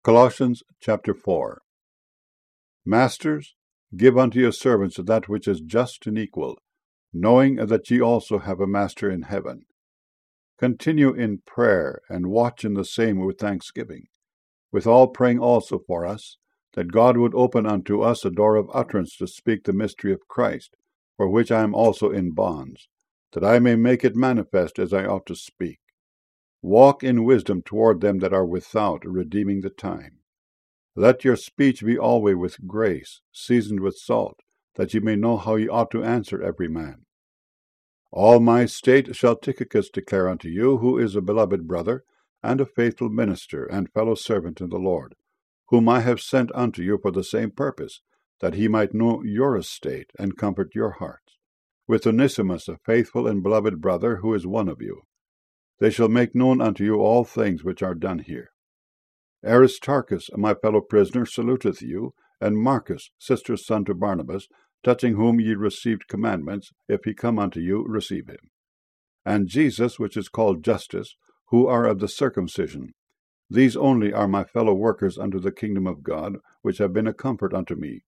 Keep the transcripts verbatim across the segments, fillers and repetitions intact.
Colossians chapter four. Masters, give unto your servants that which is just and equal, knowing that ye also have a master in heaven. Continue in prayer, and watch in the same with thanksgiving, withal praying also for us, that God would open unto us a door of utterance to speak the mystery of Christ, for which I am also in bonds, that I may make it manifest as I ought to speak. Walk in wisdom toward them that are without, redeeming the time. Let your speech be always with grace, seasoned with salt, that ye may know how ye ought to answer every man. All my state shall Tychicus declare unto you, who is a beloved brother, and a faithful minister, and fellow servant in the Lord, whom I have sent unto you for the same purpose, that he might know your estate, and comfort your hearts, with Onesimus, a faithful and beloved brother, who is one of you. They shall make known unto you all things which are done here. Aristarchus, my fellow prisoner, saluteth you, and Marcus, sister's son to Barnabas, touching whom ye received commandments. If he come unto you, receive him. And Jesus, which is called Justus, who are of the circumcision. These only are my fellow workers unto the kingdom of God, which have been a comfort unto me.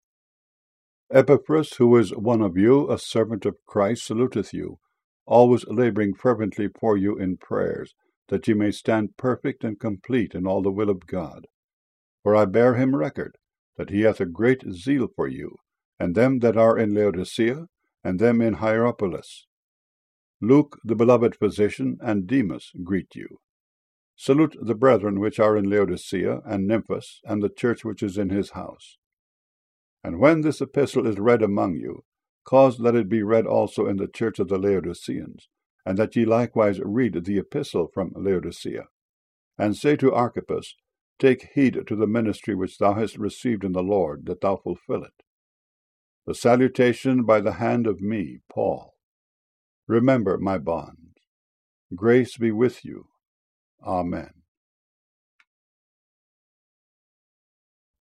Epaphras, who is one of you, a servant of Christ, saluteth you, always laboring fervently for you in prayers, that ye may stand perfect and complete in all the will of God. For I bear him record, that he hath a great zeal for you, and them that are in Laodicea, and them in Hierapolis. Luke, the beloved physician, and Demas greet you. Salute the brethren which are in Laodicea, and Nymphas, and the church which is in his house. And when this epistle is read among you, cause that it be read also in the church of the Laodiceans, and that ye likewise read the epistle from Laodicea. And say to Archippus, Take heed to the ministry which thou hast received in the Lord, that thou fulfill it. The salutation by the hand of me, Paul. Remember my bonds. Grace be with you. Amen.